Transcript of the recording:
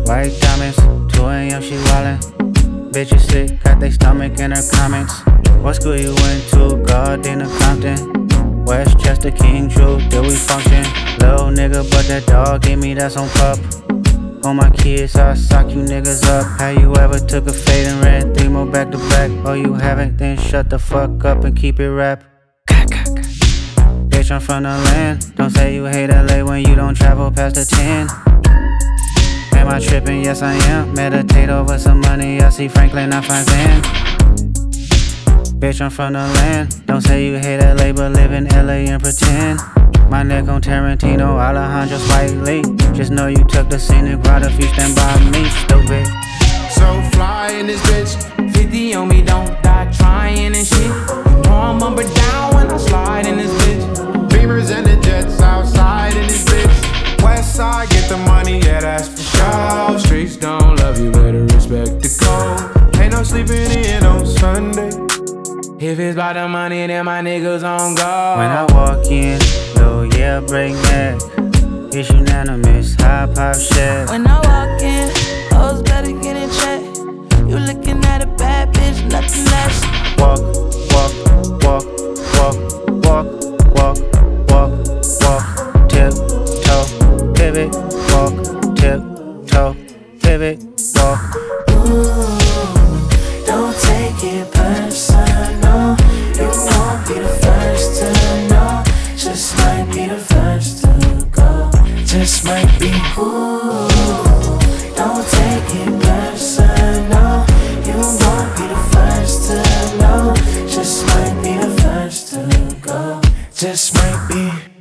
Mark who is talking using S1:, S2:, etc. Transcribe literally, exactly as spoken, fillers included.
S1: White diamonds, two a m she wildin'. Bitches sick, got they stomach in her comments. What school you went to? Gardena Compton. Westchester, King Drew, did we function? Little nigga, but that dog gave me that's on pup. On my kids, I sock you niggas up. How you ever took a fade and ran three more back to back? Oh, you haven't? Then shut the fuck up and keep it rap. Bitch, I'm from the land. Don't say you hate L A when you don't travel past the ten. Am I tripping? Yes, I am. Meditate over some money. I see Franklin, I find Zen. Bitch, I'm from the land. Don't say you hate L A, but live in L A and pretend. My neck on Tarantino, Alejandro Spike Lee. Just know you took the scenic route if you stand by me, stupid.
S2: So fly in this bitch.
S3: fifty on me, don't die trying and shit. You know I'm up or down when I slide in this bitch.
S2: Beamers and the jets outside in this bitch. West side, get the money, yeah, that's for sure. Streets don't love you, better respect the code. Ain't no sleeping in on Sunday.
S3: If it's about the money, then my niggas on go.
S1: When I walk in, low, yeah, break neck. It's unanimous, high pop shit.
S4: When I walk in, hoes better get in check. You looking at a bad bitch, nothing less.
S1: Walk, walk, walk, walk, walk, walk, walk, walk, tip, toe, pivot, walk, tip, toe, pivot, walk.
S4: Ooh, don't take it personal. You won't be the first to know. Just might be the first to go. Just might be. Ooh, don't take it personal. You won't be the first to know. Just might be the first to go. Just might be.